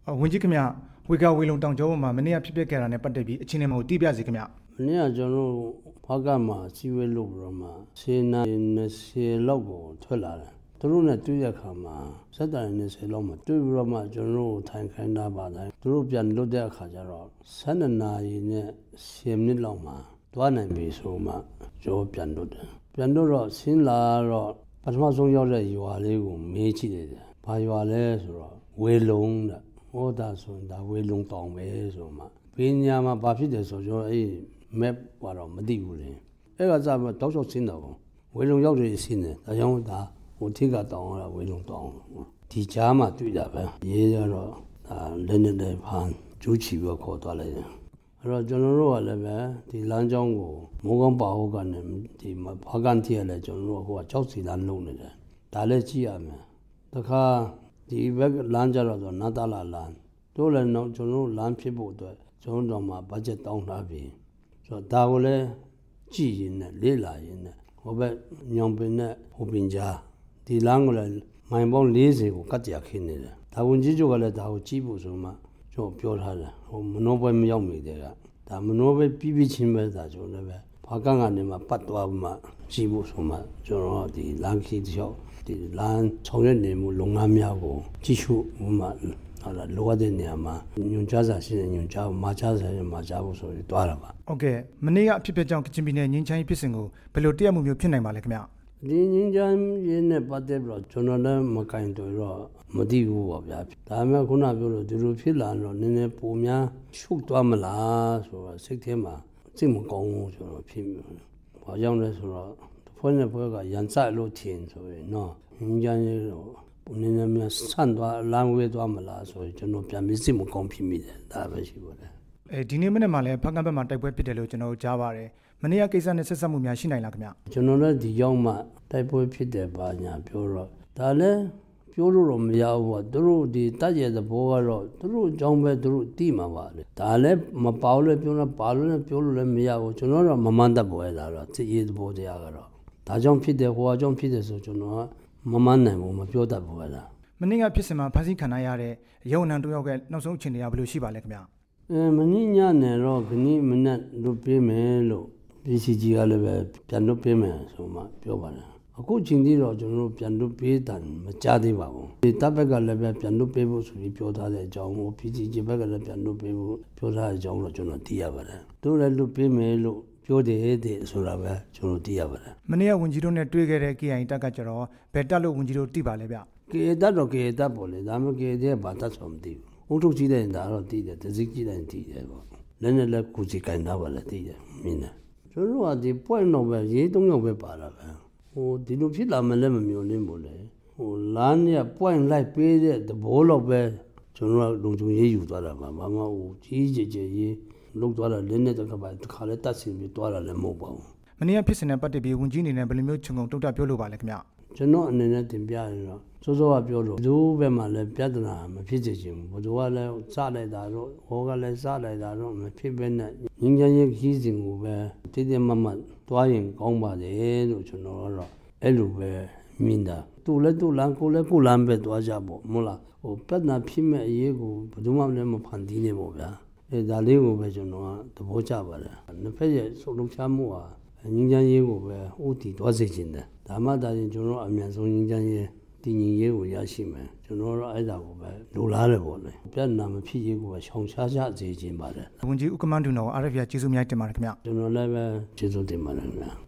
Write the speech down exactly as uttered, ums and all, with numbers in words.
ဝန်ကြီးခင်ဗျဝေကဝေလုံတောင်ကျောမှာမနေ့ကဖြစ်ပျက်ခဲ့တာနဲ့ပတ်သက်ပြီးအချင်းနဲ့မဟုတ်တိပြစီခင်ဗျမနေ့ကကျွန်တော်ဘာကမှစီဝဲလို့ပြီးတော့မှဆေးနာ20လောက်ကိုထွက်လာတယ်သူတို့နဲ့တွေ့ရခါမှာစက်တိုင်20လောက်မှတွေ့ပြီးတော့မှကျွန်တော်တို့ထိုင်ခိုင်းတာပါတိုင်းသူတို့ပြန်လွတ်တဲ့အခါကျတော့12နာရီနဲ့10မိနစ်လောက်မှတွားနိုင်ပြီဆိုမှကျော်ပြန်လွတ်တယ်ပြန်လွတ်တော့ဆင်းလာတော့ပထမဆုံးရောက်တဲ့ရွာလေးကိုမေးကြည့်တယ်ဘာရွာလဲဆိုတော့ဝေလုံတဲ့ဟောတာဆိုရင်ဒါဝေလုံတောင်ပဲဆိုမှဘေးညာမှာဘာဖြစ်တယ်ဆိုကျွန်တော်အဲ့ map ကတော့မသိဘူးလေအဲ့ကစားတော့တောက်လျှောက်ဆင်းတော့ဝေလုံရောက်တယ်ဆင်းတယ်ဒါကြောင့်ဒါဟိုထိကတောင်ရဝေလုံတောင်ဒီကြားမှာတွေ့တာပဲရေးရတော့ဒါလည်းနဲ့ဖန်ကျူးချီပြီးခေါ်သွားလိုက်တယ်အဲ့တော့ကျွန်တော်တို့ကလည်းပဲဒီလမ်းကြောင်းကိုမိုးကောင်းပါဟုတ်ကနေဒီဘာကန်တီရလဲကျွန်တော်တို့ဟိုကကြောက်စီလမ်းလုံးနေတယ်ဒါလည်းကြည့်ရမယ်တခါဒီဘက်လမ်းကြတော့ဆိုနာတာလာလမ်းတို့လည်းတော့ကျွန်တော်တို့လမ်းဖြစ်ဖို့အတွက်ကျွန်တော်တို့မှာဘတ်ဂျက်တောင်းထားပြီဆိုတော့ဒါကိုလည်းကြည့်ရင်နဲ့လေ့လာရင်နဲ့ဟိုဘက်ညောင်ပင်နဲ့ဟိုပင်ကြားဒီလမ်းကိုလည်းမိုင်ပေါင်း40ကိုကတ်ကြခင်းနေတယ်ဒါဝန်ကြီးချုပ်ကလည်းဒါကိုကြည့်ဖို့ဆိုမှကျွန်တော်ပြောထားတယ်ဟိုမနှောပွဲမရောက်မိတဲ့ကဒါမနှောပွဲပြီးပြီးချင်းပဲဒါကျွန်တော်လည်းပဲဘာကန်းကနေမှပတ်သွားမှကြည့်ဖို့ဆိုမှကျွန်တော်ဒီလမ်းခီးတစ်လျှောက်ဒီလမ်းဆောင်ရွက်နေမှုလုပ်ငန်းများကိုကြည့်ရှုမှဟာလာလိုအပ်တဲ့နေရာမှာညွန်ကြားစာရှိတဲ့ညွန်ကြားမှာကြားစာရှိမှာကြားဖို့ဆိုပြီးတွားတာပါဟုတ်ကဲ့မနေ့ကအဖြစ်အပျက်ကြောင့်ကချင်ပြည်နယ်ငင်းချိုင်းဖြစ်စဉ်ကိုဘယ်လိုတရားမှုမျိုးဖြစ်နိုင်ပါလဲခင်ဗျဒီငင်းချိုင်းရင်းနဲ့ပတ်သက်ပြီးတော့ကျွန်တော်လည်းမကင်တွေ့တော့မသိဘူးပါဗျာဒါမှခုနပြောလို့ဒီလိုဖြစ်လာတော့နည်းနည်းပုံများရှုပ်သွားမလားဆိုတော့စိတ်ထဲမှာစိတ်မကောင်းဘူးဆိုတော့ဖြစ်မိတယ်ဘာကြောင့်လဲဆိုတော့ဖွင့်တဲ့ဘက်ကရန်စလို့ထင်ဆိုရင်နော်ငင်းချိုင်းရတော့နည်းနည်းများဆန့်သွားလမ်းဝဲသွားမလားဆိုရင်ကျွန်တော်ပြန်ပြီးစိတ်မကောင်းဖြစ်မိတယ်ဒါပဲရှိပါတယ်အဲဒီနေ့မနေ့မှလည်းဖကန်းဘက်မှာတိုက်ပွဲဖြစ်တယ်လို့ကျွန်တော်ကြားပါတယ်မနေ့ကကိစ္စနဲ့ဆက်ဆက်မှုများရှိနိုင်လားခင်ဗျကျွန်တော်လည်းဒီရောက်မှတိုက်ပွဲဖြစ်တယ်ပါညာပြောတော့ဒါလည်းပြောလို့တော့မရဘူးပေါ့သူတို့ဒီတက်ရတဲ့ဘောကတော့သူတို့အကြောင်းပဲသူတို့တိမှာပါလေဒါလည်းမပေါလို့ပြောတော့ပါလို့လည်းပြောလို့လည်းမရဘူးကျွန်တော်တော့မမှန်တတ်ပွဲလာတော့စစ်ရေးသဘောတရားကတော့ဒါကြောင့်ဖြစ်တယ်ဟိုအကြောင်းဖြစ်တယ်ဆိုကျွန်တော်ကမမှန်နိုင်ဘူးမပြောတတ်ဘူးလားမနေ့ကဖြစ်စဉ်မှာဖမ်းဆီးခံရတဲ့ရုံအနှံတို့ရောက်ကနောက်ဆုံးအခြေအနေကဘယ်လိုရှိပါလဲခင်ဗျအဲမနေ့ညနေတော့ခဏမနက်လွတ်ပေးမယ်လို့ဒီစီဂျီကလည်းပဲပြန်လွတ်ပေးမယ်ဆိုမှပြောပါတယ်အခုချိန်ကြီးတော့ကျွန်တော်တို့ပြန်လွတ်ပေးတယ်မကြားသေးပါဘူးဒီတပ်ဘက်ကလည်းပဲပြန်လွတ်ပေးဖို့ဆိုပြီးပြောထားတဲ့အကြောင်းကို ပီ စီ ဂျီ ဘက်ကလည်းပြန်လွတ်ပေးဖို့ပြောထားတဲ့အကြောင်းတော့ကျွန်တော်သိရပါတယ်တို့လည်းလွတ်ပေးမယ်လို့ပြောတယ်တဲ့ဆိုတာပဲကျွန်တော်သိရပါတယ်မနေ့ကဝန်ကြီးတို့နဲ့တွေ့ခဲ့တဲ့ ကေ အိုင် တပ်ကကျတော့ဘယ်တပ်လို့ဝန်ကြီးတို့သိပါလဲဗျကေ တပ်တော့ ကေ တပ်ပေါ့လေဒါမှမဟုတ် ကေ တဲ့ဘာတပ်ဆိုမသိဘူးအုတ်ထုတ်ကြည့်တဲ့ဒါတော့သိတယ်တစိကြည့်တဲ့သိတယ်ပေါ့လည်းနဲ့လည်းကိုကြီးကင်သားပါလေသိတယ်မင်းနဲ့ကျွန်တော်ကဒီ point တော့ပဲရေးသုံးယောက်ပဲပါတာပဲဟိုဒီလိုဖြစ်လာမလဲမမျိုးလင်းမို့လေဟိုလမ်းနဲ့ point လိုက်ပေးတဲ့သဘောတော့ပဲကျွန်တော်ကလုံခြုံရေးယူသွားတာပါမမဟိုကြီးကြီးကြီးရေးလုံသွားတာလင်းနဲ့တခါပါတခါလဲတတ်စီပြီးသွားတာလည်းမဟုတ်ပါဘူးမနေ့ကဖြစ်စဉ်နဲ့ပတ်သက်ပြီးဝန်ကြီးအနေနဲ့ဘယ်လိုမျိုးခြုံငုံတုတ်တက်ပြောလို့ပါလဲခင်ဗျကျွန်တော်အနေနဲ့တင်ပြရင်တော့စောစောကပြောလို့ဘယ်သူဘက်မှလည်းပြဿနာမဖြစ်စေချင်ဘူးဘယ်သူကလည်းစလိုက်တာတော့ဟောကလည်းစလိုက်တာတော့မဖြစ်ဘဲနဲ့ငင်းငင်းရေးခီးစဉ်ကိုပဲတည်တည်မတ်မတ်တွားရင်ကောင်းပါတယ်လို့ကျွန်တော်ကတော့အဲ့လိုပဲမြင်တာသူလည်းသူ့လမ်းကိုလည်းကိုလမ်းပဲတွားကြပေါ့မဟုတ်လားဟိုပြဿနာဖြစ်မဲ့အရေးကိုဘယ်သူမှလည်းမဖန်တီးနေပေါ့ဗျာအဲဒါလေးကိုပဲကျွန်တော်ကသဘောကျပါတယ်နှစ်ဖက်ရဲ့စုလုံးချမှုဟာငင်းငင်းရေးကိုပဲဥတီတွားစေချင်တယ်ဒါမှသာရင်ကျွန်တော်အမြန်ဆုံးငင်းငင်းရေးတည်ငြိမ်ရေးကိုရရှိမယ်ကျွန်တော်တို့အဲ့ဒါကိုပဲလိုလားတယ်ပေါ့လေပြဿနာမဖြစ်ရေးကိုပဲရှောင်ရှားကြစေချင်ပါတယ်ဝန်ကြီးဦးကမန်းဒူနော် အာ အက်ဖ် ရကျေးဇူးများတင်ပါတယ်ခင်ဗျကျွန်တော်လည်းပဲကျေးဇူးတင်ပါတယ်ခင်ဗျ